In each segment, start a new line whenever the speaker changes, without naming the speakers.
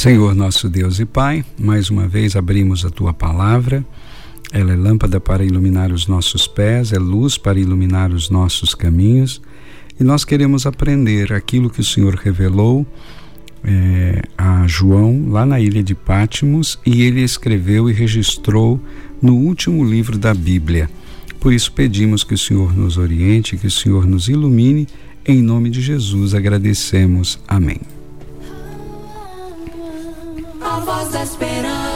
Senhor nosso Deus e Pai, mais uma vez abrimos a Tua Palavra. Ela é lâmpada para iluminar os nossos pés, é luz para iluminar os nossos caminhos. E nós queremos aprender aquilo que o Senhor revelou a João lá na ilha de Patmos, e ele escreveu e registrou no último livro da Bíblia. Por isso pedimos que o Senhor nos oriente, que o Senhor nos ilumine. Em nome de Jesus agradecemos. Amém.
A voz da esperança.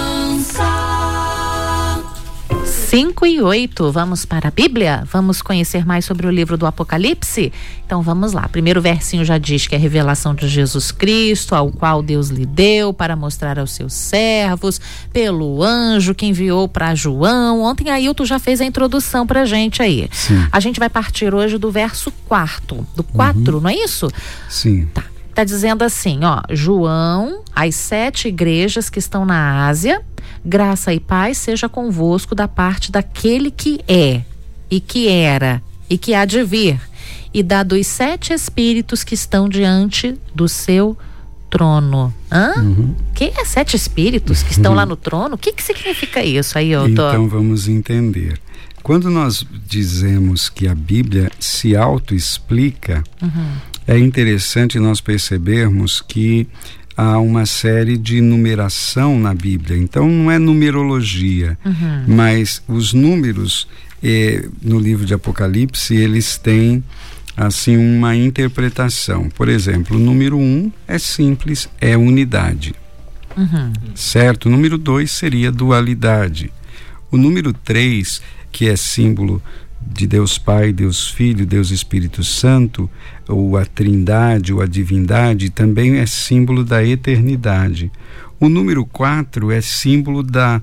5:08, vamos para a Bíblia? Vamos conhecer mais sobre o livro do Apocalipse? Então vamos lá, primeiro versinho já diz que é a revelação de Jesus Cristo, ao qual Deus lhe deu para mostrar aos seus servos, pelo anjo que enviou para João. Ontem Ailton já fez a introdução pra gente aí.
Sim.
A gente vai partir hoje do verso 4, do 4, não é isso?
Sim.
Tá dizendo assim, João, as 7 igrejas que estão na Ásia, graça e paz seja convosco da parte daquele que é, e que era, e que há de vir, e da dos 7 espíritos que estão diante do seu trono. Que é 7 espíritos que estão lá no trono? O que significa isso aí,
Então vamos entender. Quando nós dizemos que a Bíblia se autoexplica, é interessante nós percebermos que há uma série de numeração na Bíblia. Então não é numerologia, mas os números no livro de Apocalipse, eles têm assim uma interpretação. Por exemplo, o número 1 é simples, é unidade, certo? O número 2 seria dualidade. O número 3, que é símbolo de Deus Pai, Deus Filho, Deus Espírito Santo, ou a Trindade, ou a divindade, também é símbolo da eternidade. O número 4 é símbolo da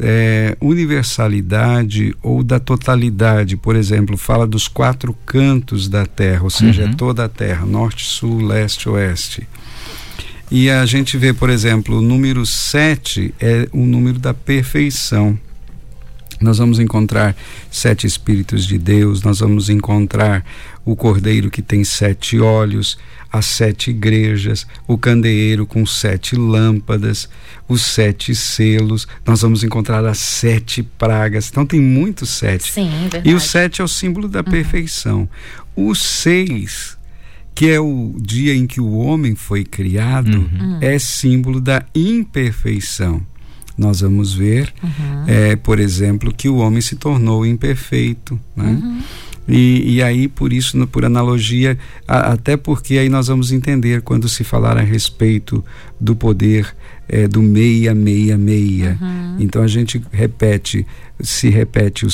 universalidade ou da totalidade. Por exemplo, fala dos 4 cantos da terra, ou seja, toda a terra, norte, sul, leste, oeste. E a gente vê, por exemplo, o número 7 é o número da perfeição. Nós vamos encontrar 7 Espíritos de Deus, nós vamos encontrar o Cordeiro que tem 7 olhos, as 7 igrejas, o candeeiro com 7 lâmpadas, os 7 selos, nós vamos encontrar as 7 pragas. Então tem muitos 7.
Sim, verdade.
E o 7 é o símbolo da perfeição. O 6, que é o dia em que o homem foi criado, é símbolo da imperfeição. Nós vamos ver, por exemplo, que o homem se tornou imperfeito, né? E aí, por isso, por analogia, até porque aí nós vamos entender quando se falar a respeito do poder do 666. Então a gente se repete o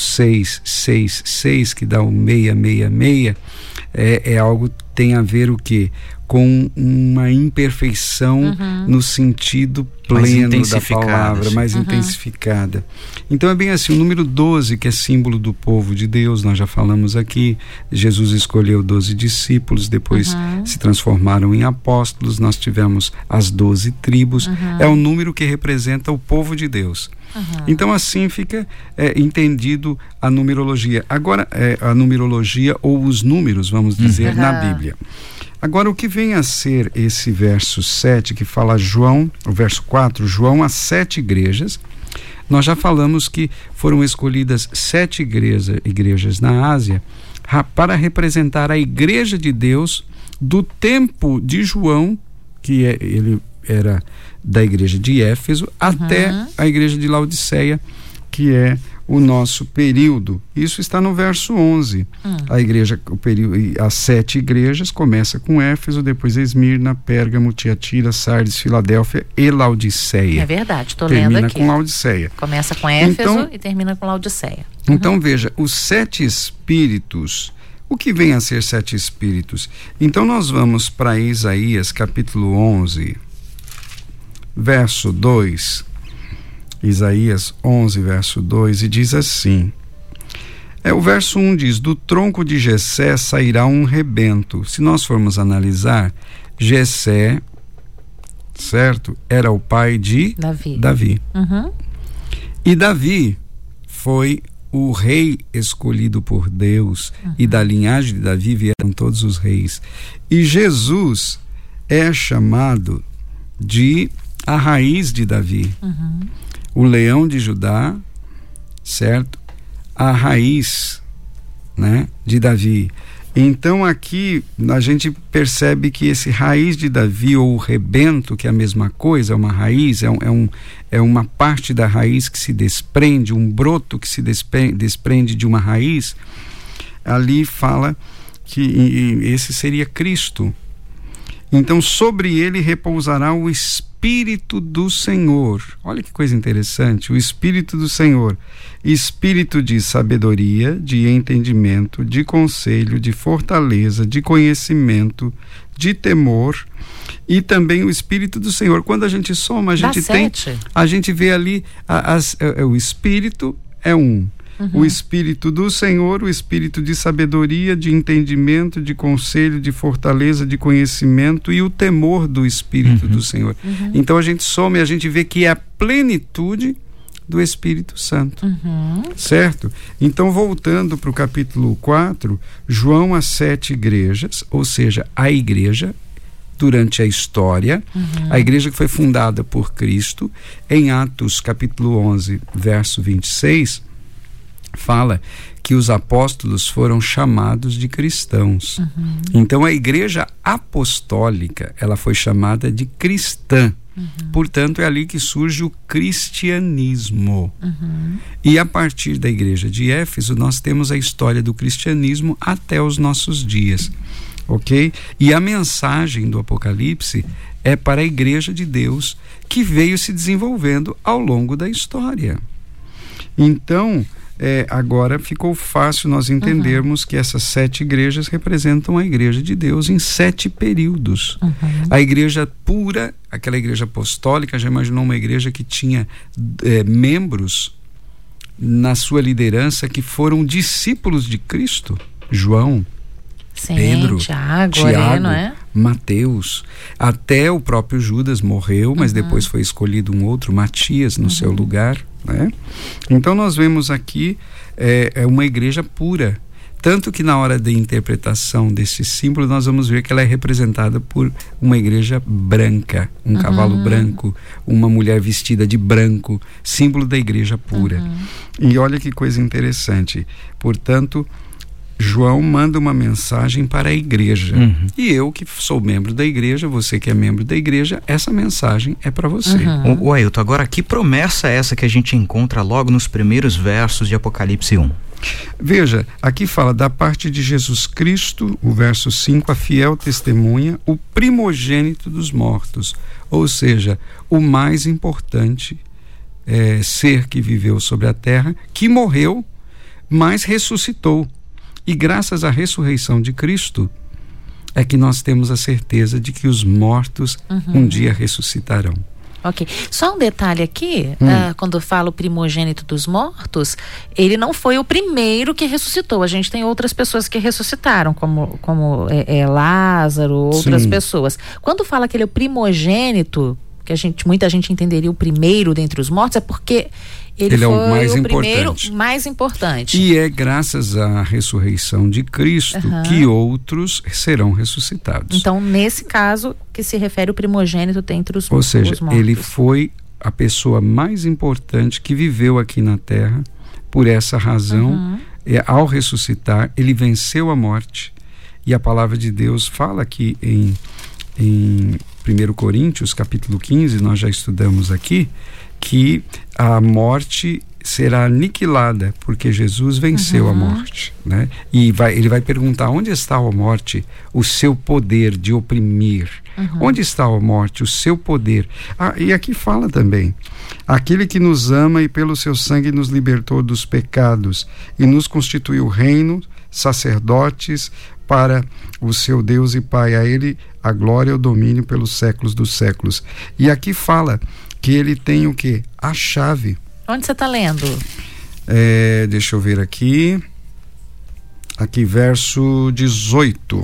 666, que dá o 666, é algo, tem a ver o quê? Com uma imperfeição no sentido pleno da palavra, mais intensificada. Então é bem assim, o número 12, que é símbolo do povo de Deus, nós já falamos aqui, Jesus escolheu 12 discípulos, depois se transformaram em apóstolos, nós tivemos as 12 tribos, é o número que representa o povo de Deus. Então assim fica entendido a numerologia. Agora, a numerologia ou os números, vamos dizer, na Bíblia. Agora, o que vem a ser esse verso 7, que fala João, o verso 4, João, as 7 igrejas. Nós já falamos que foram escolhidas 7 igrejas na Ásia para representar a igreja de Deus do tempo de João, que ele era da igreja de Éfeso, até a igreja de Laodiceia, que é o nosso período. Isso está no verso 11. A igreja, as 7 igrejas, começa com Éfeso, depois Esmirna, Pérgamo, Tiatira, Sardes, Filadélfia e Laodiceia.
É verdade, estou lendo aqui.
Termina com Laodiceia.
Começa com Éfeso e termina com Laodiceia.
Então veja, os 7 espíritos, o que vem a ser 7 espíritos? Então nós vamos para Isaías capítulo 11, verso 2, Isaías 11, verso 2, e diz assim, o verso 1 diz, do tronco de Jessé sairá um rebento. Se nós formos analisar, Jessé, certo, era o pai de Davi. E Davi foi o rei escolhido por Deus, e da linhagem de Davi vieram todos os reis. E Jesus é chamado de a raiz de Davi, o leão de Judá, certo? A raiz, né, de Davi. Então aqui a gente percebe que esse raiz de Davi, ou o rebento, que é a mesma coisa, é uma raiz, é uma parte da raiz que se desprende, um broto que se desprende de uma raiz. Ali fala que esse seria Cristo. Então sobre ele repousará o Espírito do Senhor. Olha que coisa interessante, o Espírito do Senhor, Espírito de sabedoria, de entendimento, de conselho, de fortaleza, de conhecimento, de temor, e também o Espírito do Senhor. Quando a gente soma, a gente vê ali o Espírito é um. O Espírito do Senhor, o Espírito de sabedoria, de entendimento, de conselho, de fortaleza, de conhecimento, e o temor do Espírito do Senhor. Então a gente soma e a gente vê que é a plenitude do Espírito Santo, certo? Então, voltando para o capítulo 4, João às 7 igrejas, ou seja, a igreja durante a história, a igreja que foi fundada por Cristo, em Atos capítulo 11, verso 26, fala que os apóstolos foram chamados de cristãos. Então a igreja apostólica, ela foi chamada de cristã. Portanto, é ali que surge o cristianismo. E a partir da igreja de Éfeso, nós temos a história do cristianismo até os nossos dias. Ok? E a mensagem do Apocalipse é para a igreja de Deus, que veio se desenvolvendo ao longo da história. Então, agora ficou fácil nós entendermos que essas 7 igrejas representam a igreja de Deus em 7 períodos. A igreja pura, aquela igreja apostólica, já imaginou uma igreja que tinha membros na sua liderança que foram discípulos de Cristo? João, Pedro, Tiago, não é? Mateus, até o próprio Judas morreu, mas depois foi escolhido um outro, Matias, no seu lugar, né? Então nós vemos aqui uma igreja pura, tanto que na hora da interpretação desse símbolo nós vamos ver que ela é representada por uma igreja branca, um cavalo branco, uma mulher vestida de branco, símbolo da igreja pura. E olha que coisa interessante, portanto, João manda uma mensagem para a igreja. E eu, que sou membro da igreja, você que é membro da igreja, essa mensagem é para você.
O Ailton, agora que promessa é essa que a gente encontra logo nos primeiros versos de Apocalipse 1?
Veja, aqui fala da parte de Jesus Cristo, o verso 5, a fiel testemunha, o primogênito dos mortos, ou seja, o mais importante ser que viveu sobre a terra, que morreu, mas ressuscitou. E graças à ressurreição de Cristo é que nós temos a certeza de que os mortos um dia ressuscitarão.
Ok. Só um detalhe aqui, quando eu falo primogênito dos mortos, ele não foi o primeiro que ressuscitou. A gente tem outras pessoas que ressuscitaram, como Lázaro, outras pessoas. Quando fala que ele é o primogênito, que muita gente entenderia o primeiro dentre os mortos, é porque ele foi o primeiro mais importante.
E é graças à ressurreição de Cristo que outros serão ressuscitados.
Então, nesse caso, que se refere o primogênito dentre os mortos.
Ou seja, ele foi a pessoa mais importante que viveu aqui na Terra. Por essa razão, ao ressuscitar, ele venceu a morte. E a palavra de Deus fala aqui em 1 Coríntios, capítulo 15, nós já estudamos aqui, que a morte será aniquilada, porque Jesus venceu a morte, né? E ele vai perguntar: onde está a morte, o seu poder de oprimir? Onde está a morte, o seu poder? E aqui fala também: aquele que nos ama e pelo seu sangue nos libertou dos pecados e nos constituiu reino, sacerdotes para o seu Deus e Pai. A ele a glória e o domínio pelos séculos dos séculos. E aqui fala que ele tem o quê? A chave.
Onde você está lendo?
Deixa eu ver aqui. Aqui, verso 18.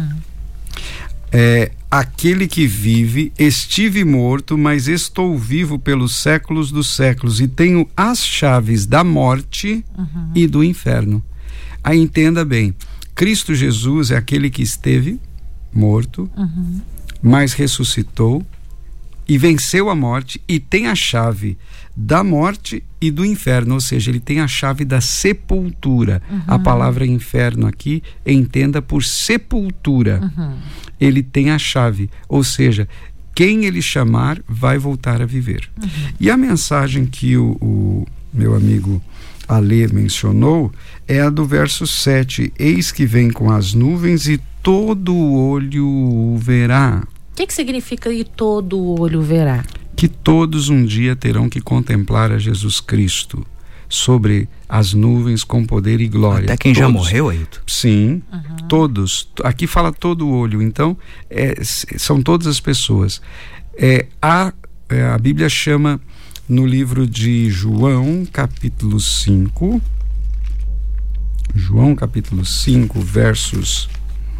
Aquele que vive, estive morto, mas estou vivo pelos séculos dos séculos e tenho as chaves da morte e do inferno. Aí entenda bem, Cristo Jesus é aquele que esteve morto, mas ressuscitou e venceu a morte e tem a chave da morte e do inferno, ou seja, ele tem a chave da sepultura. A palavra inferno aqui, entenda por sepultura. Ele tem a chave, ou seja, quem ele chamar vai voltar a viver. E a mensagem que o meu amigo Alê mencionou é a do verso 7: eis que vem com as nuvens e todo olho o verá.
O que significa e todo olho verá?
Que todos um dia terão que contemplar a Jesus Cristo sobre as nuvens com poder e glória.
Até quem
todos.
Já morreu, Ailton?
Sim, todos. Aqui fala todo olho, então são todas as pessoas. A Bíblia chama no livro de João, capítulo 5, versos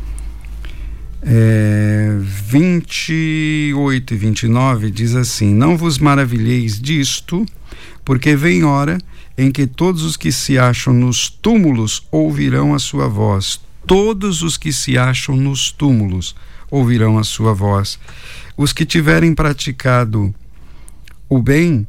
28 e 29, diz assim: não vos maravilheis disto, porque vem hora em que todos os que se acham nos túmulos ouvirão a sua voz. Todos os que se acham nos túmulos ouvirão a sua voz. Os que tiverem praticado o bem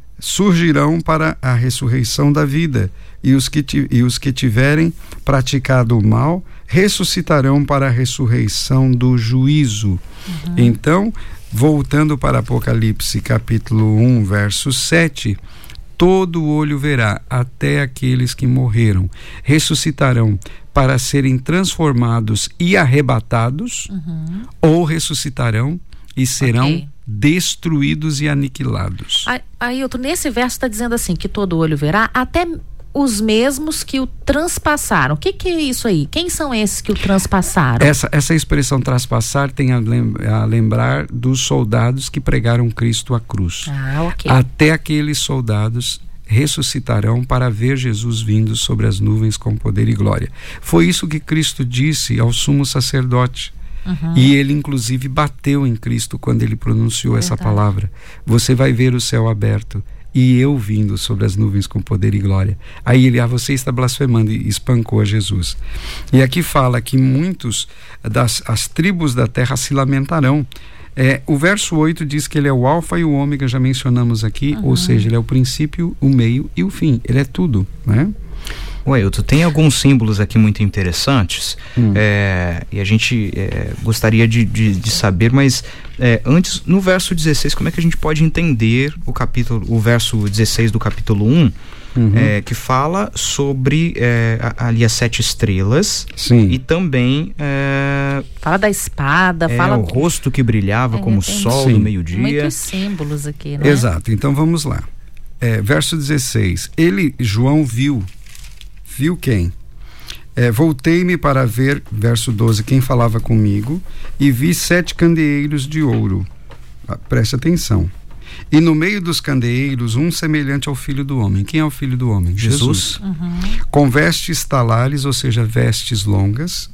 surgirão para a ressurreição da vida, e os que tiverem praticado o mal ressuscitarão para a ressurreição do juízo. Então, voltando para Apocalipse capítulo 1, verso 7, todo olho verá, até aqueles que morreram, ressuscitarão para serem transformados e arrebatados, ou ressuscitarão e serão destruídos e aniquilados.
Ailton, nesse verso está dizendo assim, que todo olho verá, até os mesmos que o transpassaram. O que é isso aí? Quem são esses que o transpassaram?
Essa expressão transpassar tem a lembrar dos soldados que pregaram Cristo à cruz. Até aqueles soldados ressuscitarão para ver Jesus vindo sobre as nuvens com poder e glória. Foi isso que Cristo disse ao sumo sacerdote. E ele inclusive bateu em Cristo quando ele pronunciou essa palavra: você vai ver o céu aberto e eu vindo sobre as nuvens com poder e glória. Aí ele: você está blasfemando, e espancou a Jesus. E aqui fala que muitos as tribos da terra se lamentarão. O verso 8 diz que ele é o alfa e o ômega, já mencionamos aqui, ou seja, ele é o princípio, o meio e o fim, ele é tudo, né?
Ailton, tem alguns símbolos aqui muito interessantes, e a gente gostaria de saber, mas antes, no verso 16, como é que a gente pode entender o verso 16 do capítulo 1, que fala sobre ali as 7 estrelas.
Sim.
E também
fala da espada, fala
o rosto que brilhava como o sol do meio-dia.
Muitos símbolos aqui, né?
Exato, então vamos lá. Verso 16, João viu quem? Voltei-me para ver, verso 12, quem falava comigo, e vi 7 candeeiros de ouro. Preste atenção. E no meio dos candeeiros, um semelhante ao Filho do Homem. Quem é o Filho do Homem? Jesus. Com vestes talares, ou seja, vestes longas,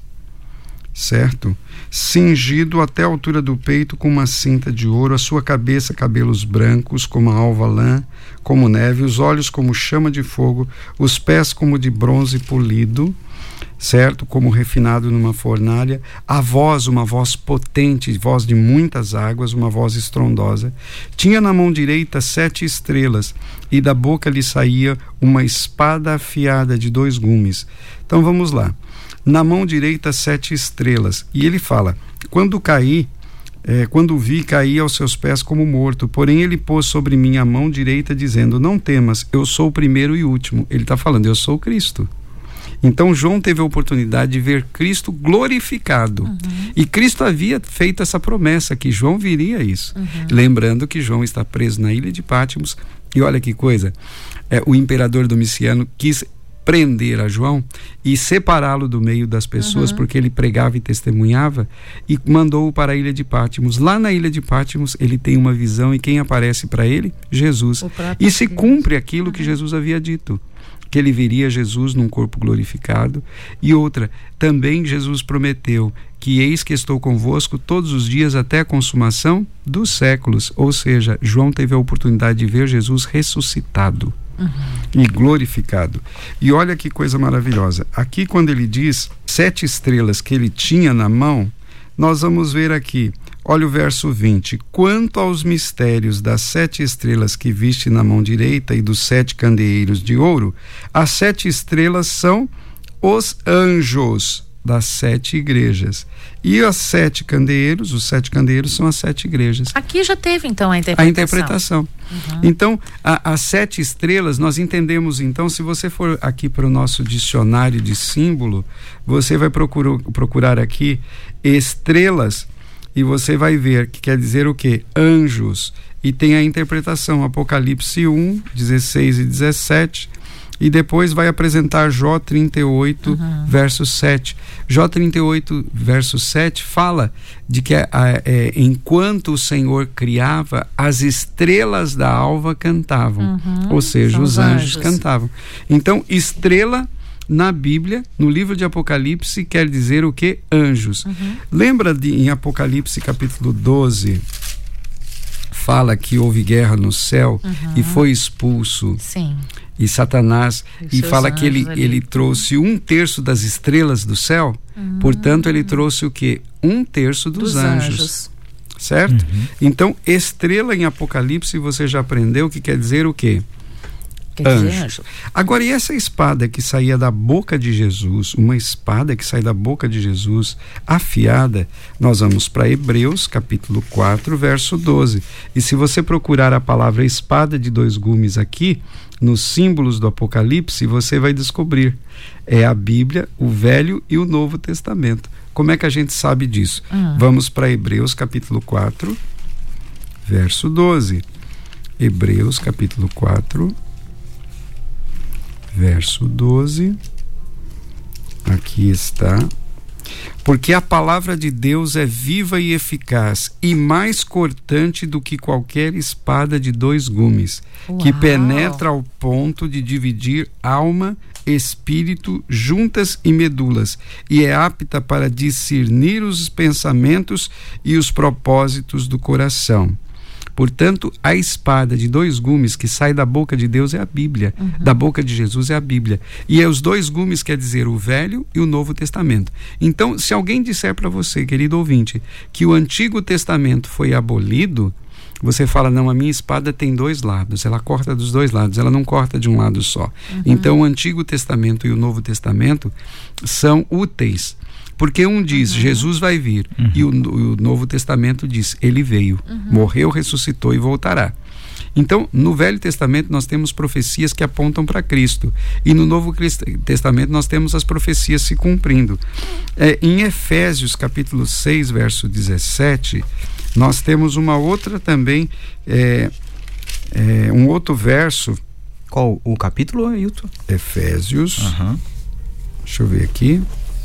certo? Cingido até a altura do peito com uma cinta de ouro, a sua cabeça cabelos brancos como a alva lã, como neve, os olhos como chama de fogo, os pés como de bronze polido, certo? Como refinado numa fornalha, a voz, uma voz potente, voz de muitas águas, uma voz estrondosa. Tinha na mão direita 7 estrelas, e da boca lhe saía uma espada afiada de 2 gumes. Então vamos lá. Na mão direita 7 estrelas, e ele fala: quando vi, caí aos seus pés como morto, porém ele pôs sobre mim a mão direita, dizendo: não temas, eu sou o primeiro e último. Ele está falando: eu sou Cristo. Então João teve a oportunidade de ver Cristo glorificado, e Cristo havia feito essa promessa que João viria isso, lembrando que João está preso na ilha de Patmos. E olha que coisa, o imperador Domiciano quis prender a João e separá-lo do meio das pessoas, porque ele pregava e testemunhava, e mandou-o para a ilha de Patmos. Lá na ilha de Patmos ele tem uma visão, e quem aparece para ele? Jesus. E se cumpre aquilo que Jesus havia dito, que ele veria Jesus num corpo glorificado. E outra, também Jesus prometeu que eis que estou convosco todos os dias até a consumação dos séculos. Ou seja, João teve a oportunidade de ver Jesus ressuscitado e glorificado. E olha que coisa maravilhosa, aqui quando ele diz 7 estrelas que ele tinha na mão, nós vamos ver aqui Olha o verso 20. Quanto aos mistérios das 7 estrelas que viste na mão direita e dos 7 candeeiros de ouro, as 7 estrelas são os anjos das 7 igrejas. E os 7 candeeiros são as 7 igrejas.
Aqui já teve então a interpretação.
A interpretação. Então, as 7 estrelas, nós entendemos então, se você for aqui para o nosso dicionário de símbolo, você vai procurar aqui estrelas e você vai ver que quer dizer o quê? Anjos. E tem a interpretação, Apocalipse 1, 16 e 17. E depois vai apresentar Jó 38, verso 7. Jó 38, verso 7 fala de que enquanto o Senhor criava, as estrelas da alva cantavam. Ou seja, os anjos cantavam. Então, estrela na Bíblia, no livro de Apocalipse, quer dizer o que? Anjos. Lembra em Apocalipse capítulo 12, fala que houve guerra no céu e foi expulso.
Sim.
E Satanás, e fala que ele trouxe 1/3 das estrelas do céu, portanto ele trouxe o quê? 1/3 dos anjos. Certo? Então, estrela em Apocalipse, você já aprendeu que quer dizer o quê? Anjo. Agora, e essa espada que saía da boca de Jesus, uma espada que sai da boca de Jesus, afiada, nós vamos para Hebreus, capítulo 4, verso 12. E se você procurar a palavra espada de 2 gumes aqui, nos símbolos do Apocalipse, você vai descobrir. É a Bíblia, o Velho e o Novo Testamento. Como é que a gente sabe disso? Vamos para Hebreus, capítulo 4, verso 12. Hebreus, capítulo 4, verso 12, aqui está. Porque a palavra de Deus é viva e eficaz e mais cortante do que qualquer espada de 2 gumes, que penetra ao ponto de dividir alma, espírito, juntas e medulas, e é apta para discernir os pensamentos e os propósitos do coração. Portanto, a espada de 2 gumes que sai da boca de Deus é a Bíblia, da boca de Jesus é a Bíblia. E os 2 gumes quer dizer o Velho e o Novo Testamento. Então, se alguém disser para você, querido ouvinte, que o Antigo Testamento foi abolido, você fala, não, a minha espada tem 2 lados, ela corta dos 2 lados, ela não corta de um lado só. Então, o Antigo Testamento e o Novo Testamento são úteis. Porque um diz, Jesus vai vir, e o Novo Testamento diz, ele veio, morreu, ressuscitou e voltará. Então, no Velho Testamento nós temos profecias que apontam para Cristo, e no Novo Testamento nós temos as profecias se cumprindo. Em Efésios capítulo 6, verso 17, nós temos uma outra também, um outro verso.
Qual o capítulo, Ailton?
Efésios, deixa eu ver aqui.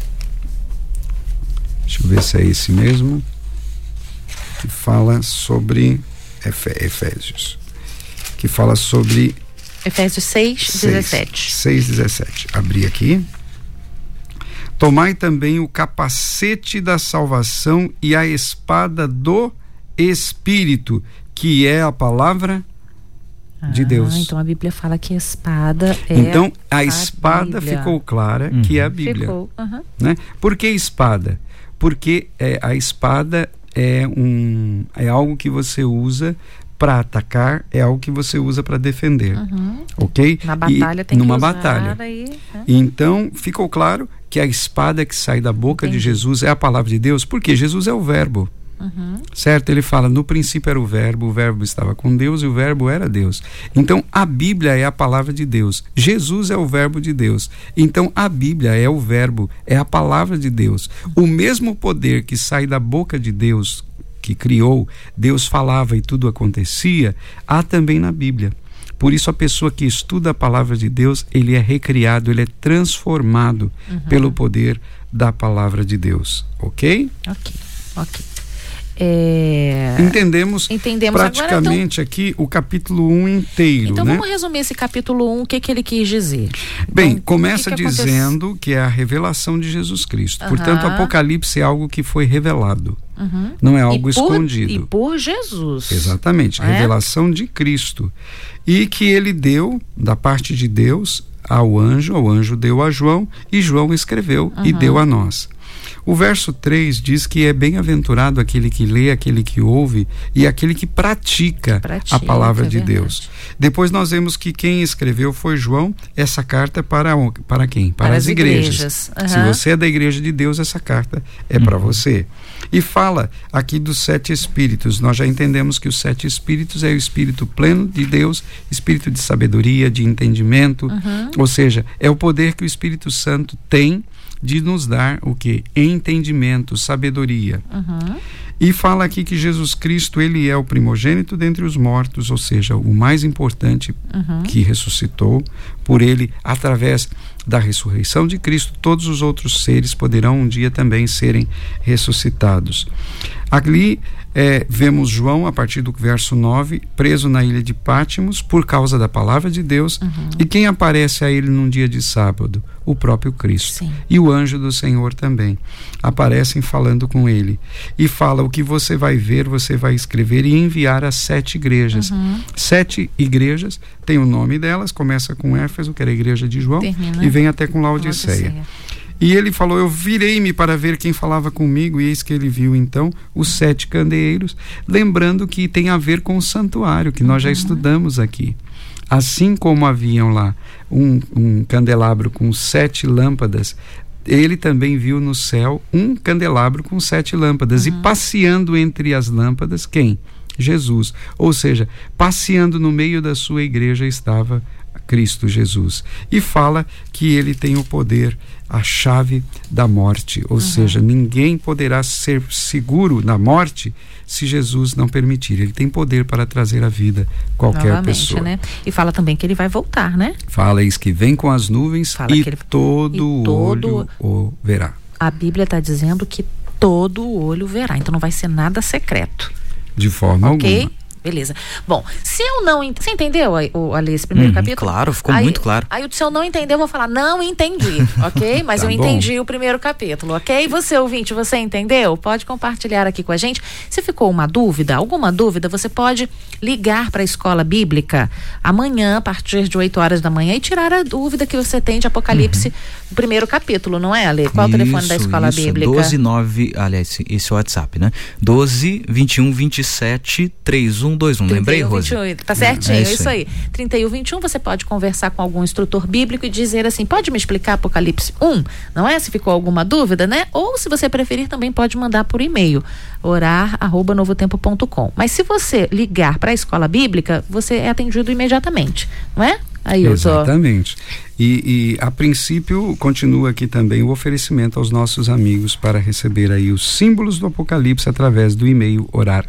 Deixa eu ver se é esse mesmo, que fala sobre Efésios, que fala sobre
Efésios 6:17.
6:17. Abri aqui. Tomai também o capacete da salvação e a espada do Espírito, que é a palavra de Deus.
Então a Bíblia fala que a espada é
então, a espada Bíblia. Ficou clara que é a Bíblia.
Ficou.
Né? Por que espada? Porque a espada é algo que você usa para atacar, é algo que você usa para defender, ok?
Na batalha tem
numa
que usar
batalha.
Aí,
Então, ficou claro que a espada que sai da boca de Jesus é a palavra de Deus, porque Jesus é o verbo. Certo? Ele fala, no princípio era o verbo estava com Deus e o verbo era Deus. Então a Bíblia é a palavra de Deus, Jesus é o verbo de Deus, então a Bíblia é o verbo, é a palavra de Deus. O mesmo poder que sai da boca de Deus, que criou, Deus falava e tudo acontecia, há também na Bíblia. Por isso a pessoa que estuda a palavra de Deus, ele é recriado, ele é transformado pelo poder da palavra de Deus, ok?
Ok.
Entendemos
agora,
praticamente aqui o capítulo 1 inteiro.
Então
né?
vamos resumir esse capítulo 1, o que ele quis dizer.
Bem,
então,
começa dizendo que é a revelação de Jesus Cristo. Portanto, Apocalipse é algo que foi revelado. Não é algo escondido.
E por Jesus.
Exatamente, revelação de Cristo. E que ele deu, da parte de Deus, ao anjo deu a João, e João escreveu e deu a nós. O verso 3 diz que é bem-aventurado aquele que lê, aquele que ouve e aquele que pratica a palavra de Deus. Depois nós vemos que quem escreveu foi João. Essa carta para quem? Para as igrejas. Se você é da igreja de Deus, essa carta é para você. E fala aqui dos 7 espíritos. Nós já entendemos que os 7 espíritos é o espírito pleno de Deus, espírito de sabedoria, de entendimento, ou seja, é o poder que o Espírito Santo tem de nos dar o quê? Entendimento, sabedoria. E fala aqui que Jesus Cristo, ele é o primogênito dentre os mortos, ou seja, o mais importante que ressuscitou. Por ele, através da ressurreição de Cristo, todos os outros seres poderão um dia também serem ressuscitados. Ali vemos João, a partir do verso 9, preso na ilha de Pátimos por causa da palavra de Deus. E quem aparece a ele num dia de sábado? O próprio Cristo. Sim. E o anjo do Senhor também aparecem falando com ele. E fala: o que você vai ver, você vai escrever e enviar às 7 igrejas. 7 igrejas, tem o nome delas, começa com Éfeso, que era a igreja de João, e vem até com Laodiceia. E ele falou: eu virei-me para ver quem falava comigo, e eis que ele viu então os 7 candeeiros, lembrando que tem a ver com o santuário, que nós já estudamos aqui. Assim como haviam lá um candelabro com 7 lâmpadas, ele também viu no céu um candelabro com 7 lâmpadas, e passeando entre as lâmpadas, quem? Jesus. Ou seja, passeando no meio da sua igreja estava Cristo Jesus. E fala que ele tem o poder, a chave da morte, ou seja, ninguém poderá ser seguro na morte se Jesus não permitir. Ele tem poder para trazer a vida qualquer pessoa. Né?
E fala também que ele vai voltar, né?
Fala isso, que vem com as nuvens todo olho o verá.
A Bíblia está dizendo que todo olho verá, então não vai ser nada secreto.
De forma alguma.
Beleza. Bom, se eu não... Você entendeu, Ale, esse primeiro capítulo?
Claro, ficou muito claro.
Aí, se eu não entender, eu vou falar, não entendi, ok? Mas eu entendi o primeiro capítulo, ok? Você, ouvinte, você entendeu? Pode compartilhar aqui com a gente. Se ficou alguma dúvida, você pode ligar para a Escola Bíblica amanhã, a partir de 8 horas da manhã, e tirar a dúvida que você tem de Apocalipse, o primeiro capítulo, não é, Ale? Qual o telefone da Escola Bíblica?
129, aliás, esse é o WhatsApp, né? 12 21 27 31 21. Lembrei, Rose?
28, tá certinho, isso aí. 31, 21, você pode conversar com algum instrutor bíblico e dizer assim: pode me explicar Apocalipse 1? Não é? Se ficou alguma dúvida, né? Ou, se você preferir, também pode mandar por e-mail, orar@novotempo.com. Mas se você ligar para a Escola Bíblica, você é atendido imediatamente, não é? Aí,
exatamente. E a princípio continua aqui também o oferecimento aos nossos amigos para receber aí os símbolos do Apocalipse através do e-mail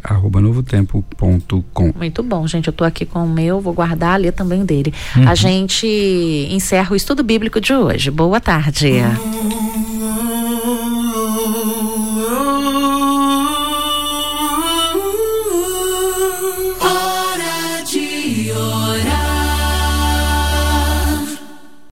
orar@novotempo.com.
Muito bom, gente, eu tô aqui com o meu, vou guardar, ler também dele. A gente encerra o estudo bíblico de hoje. Boa tarde.